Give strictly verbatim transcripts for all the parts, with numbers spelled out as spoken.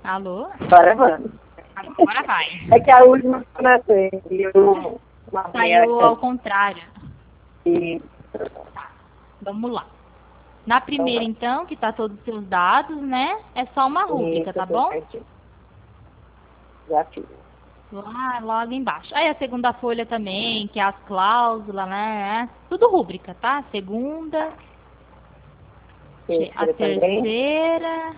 Alô? Agora vamos. Agora vai. É que a última foi na frente. Eu... Saiu ao contrário. E... Tá, vamos lá. Na primeira, então, que tá todos os seus dados, né? É só uma rúbrica, tá bom? Já fiz. Lá, logo embaixo. Aí a segunda folha também, que é as cláusulas, né? Tudo rúbrica, tá? Segunda. A terceira.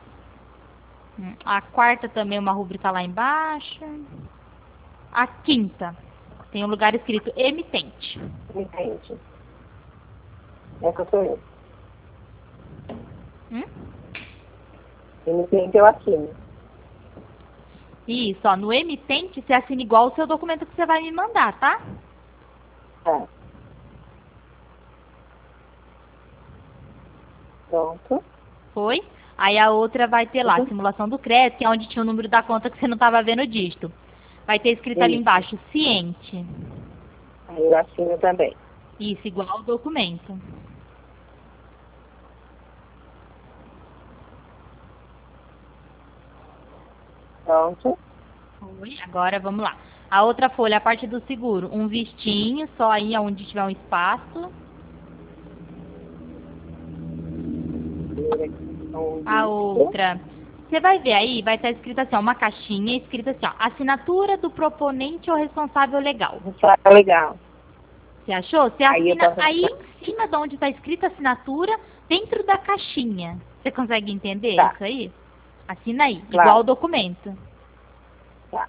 A quarta também, uma rúbrica lá embaixo. A quinta. Tem um lugar escrito emitente. Emitente. Essa sou eu. Hum? Emitente eu assino. Isso, ó. No emitente, você assina igual o seu documento que você vai me mandar, tá? Tá. Pronto. Foi? Aí a outra vai ter lá, Uhum. simulação do crédito, que é onde tinha o número da conta que você não estava vendo o dígito. Vai ter escrito ali Isso. embaixo, ciente. Aí eu assino também. Isso, igual ao documento. Pronto. Foi. Agora vamos lá. A outra folha, a parte do seguro, um vistinho, só aí onde tiver um espaço. A outra, você vai ver aí, vai estar escrito assim, ó, uma caixinha escrita assim, ó, assinatura do proponente ou responsável legal. Tá legal. Você achou? Você Aí eu assina posso- aí em cima de onde está escrita assinatura, dentro da caixinha. Você consegue entender Tá. isso aí? Assina aí, Claro. igual o documento. Tá.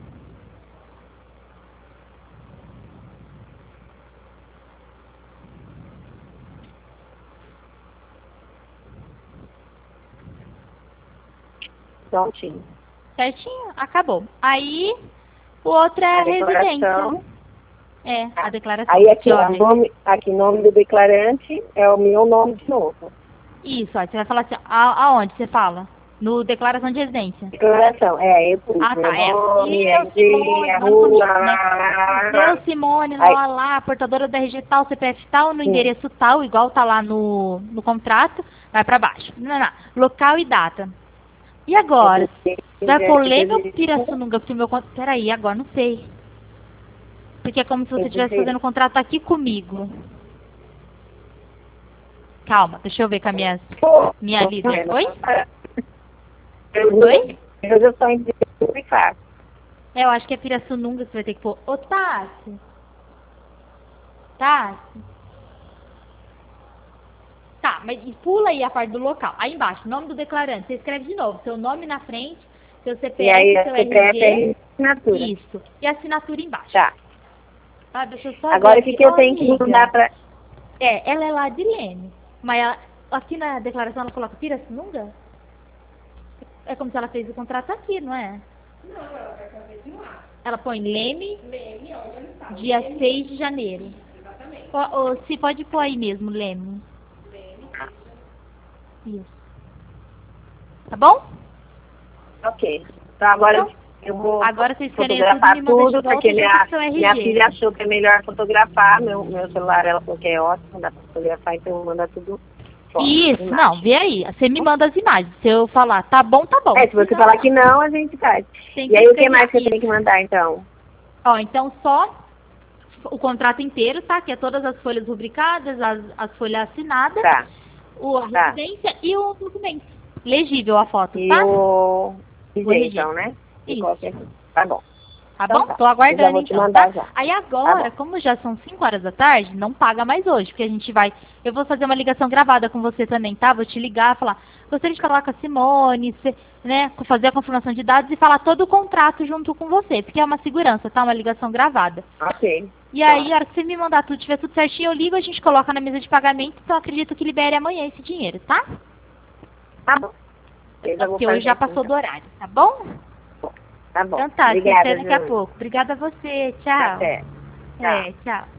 Prontinho. Certinho? Acabou. Aí, o outro é a A declaração. residência. É, a declaração. Aí aqui, ó, Ó, nome, aqui, nome do declarante é o meu nome de novo. Isso, ó, você vai falar assim, a, aonde você fala? No declaração de residência. Declaração, é, eu pus Ah, meu tá, é. nome, Eu, R G, Simone, a nome comigo, rua, né? Eu, Simone, Aí- lá, lá, portadora da R G tal, C P F tal, no Sim. endereço tal, igual tá lá no, no contrato, vai pra baixo. Não, não. Local e data. E agora? Vai pôr Leme ou Pirassununga? Porque o meu contrato... Peraí, agora não sei. Porque é como se você estivesse fazendo um contrato aqui comigo. Calma, deixa eu ver com a minha, minha líder. Oi? Oi? Eu já só explicar. É, eu acho que é Pirassununga que você vai ter que pôr. Ô, Tati. Tati. Tá, mas pula aí a parte do local. Aí embaixo, nome do declarante. Você escreve de novo. Seu nome na frente, seu C P F, E aí, seu a C P F R G. é assinatura. Isso. E a assinatura embaixo. Tá. Tá, deixa eu só Agora, ver o que, aqui. que eu Ô, tenho que amiga. mandar pra... É, ela é lá de Leme. Mas ela, aqui na declaração ela coloca Pirassununga? É como se ela fez o contrato aqui, não é? Não, ela vai fazer de lá. Ela põe Leme, Leme, onde ele está. dia seis de janeiro. Exatamente. Ó, ó, se pode pôr aí mesmo, Leme. Leme. Isso. Tá bom? Ok. Então, agora Então, eu vou agora vocês querem tudo fotografar me mandar de tudo, volta porque junto minha, com seu R G. minha filha achou que é melhor fotografar. Meu, meu celular, ela falou que é ótimo, dá pra fotografar, então eu vou mandar tudo foto, Isso, imagem. não, vê aí. Você me manda as imagens. Se eu falar, tá bom, tá bom. É, se você não, falar não. que não, a gente faz. Tem E aí, o que escanear mais que eu isso. tenho que mandar, então? Ó, então só o contrato inteiro, tá? Que é todas as folhas rubricadas, as, as folhas assinadas, Tá. o, a Tá. residência e o documento. Legível a foto, E tá? o... E O R G. então, né? E Isso. qualquer... Tá bom. Tá Então bom? tá. Tô aguardando Eu já vou te então, mandar tá? já. Aí agora, Tá bom. como já são cinco horas da tarde, não paga mais hoje, porque a gente vai... Eu vou fazer uma ligação gravada com você também, tá? Vou te ligar, falar... Gostaria de falar com a Simone, cê, né? Fazer a confirmação de dados e falar todo o contrato junto com você, porque é uma segurança, tá? Uma ligação gravada. Ok. E aí, a hora que você me mandar tudo, tiver tudo certinho, eu ligo, a gente coloca na mesa de pagamento, então eu acredito que libere amanhã esse dinheiro, tá? Tá bom. Eu já vou Porque hoje fazer já assim, passou então. do horário, tá bom? Tá bom. Então tá, Obrigada, até daqui a Júlia. pouco. Obrigada a você, tchau. Até. É, tchau.